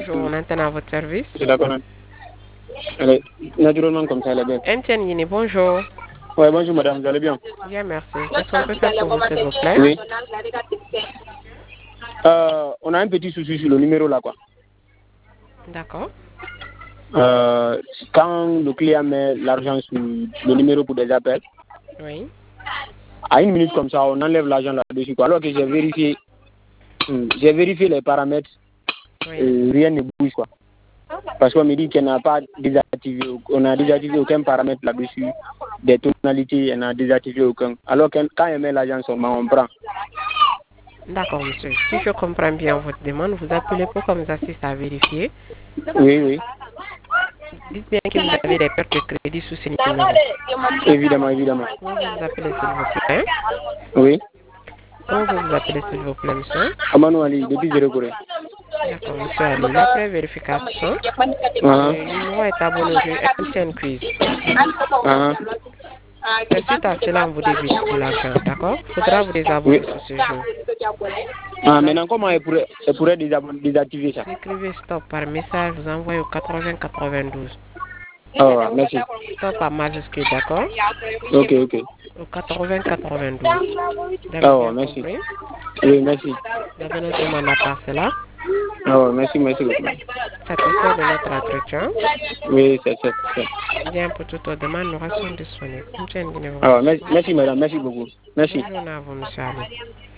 Bonjour, on entend à votre service. Je la connais. Elle est naturellement comme ça, elle est belle. Etienne Yini, bonjour. Ouais, bonjour madame, vous allez bien? Bien, merci. Qu'est-ce qu'on peut faire pour vous, s'il vous plaît? Oui. On a un petit souci sur le numéro là, quoi. D'accord. Quand le client met l'argent sur le numéro pour des appels, Oui. à une minute comme ça, on enlève l'argent là-dessus, quoi. Alors que j'ai vérifié les paramètres, Oui. rien ne bouge, quoi. Parce qu'on me dit qu'on n'a pas désactivé, on a désactivé aucun paramètre là-dessus, des tonalités, on n'a désactivé aucun. Alors que quand on met l'argent seulement, on prend. D'accord, monsieur. Si je comprends bien votre demande, vous appelez pour qu'on vous assiste à vérifier. Oui, oui. Dites bien que vous avez des pertes de crédit sous ce numéro. Évidemment, évidemment. Comment vous vous appelez, s'il vous plaît? Oui. Comment vous vous appelez, s'il vous plaît, monsieur? Amanou Ali, depuis Zéro Corée. D'accord, monsieur Ali. Après vérification, le numéro est abonné au jeu MTN Quiz. C'est suite à cela, on vous débite de l'argent, d'accord? Il faudra vous désabonner Oui. sur ce jeu. Maintenant, comment elle pourrait désactiver ça? Vous écrivez stop par message, vous envoyez au 80 92. Oh, merci. Stop à majuscule, d'accord? Ok, ok. Au 80 92. Vous avez Oh, bien merci. compris? Oui, merci. Vous avez notre demande à part cela. Oh, merci, merci beaucoup. Satisfait de notre entretien. Oui, c'est. Bien, pour toute autre demande, nous restons disponibles. Oh, merci, madame, merci beaucoup. Merci. Bonne journée à vous, monsieur Ali.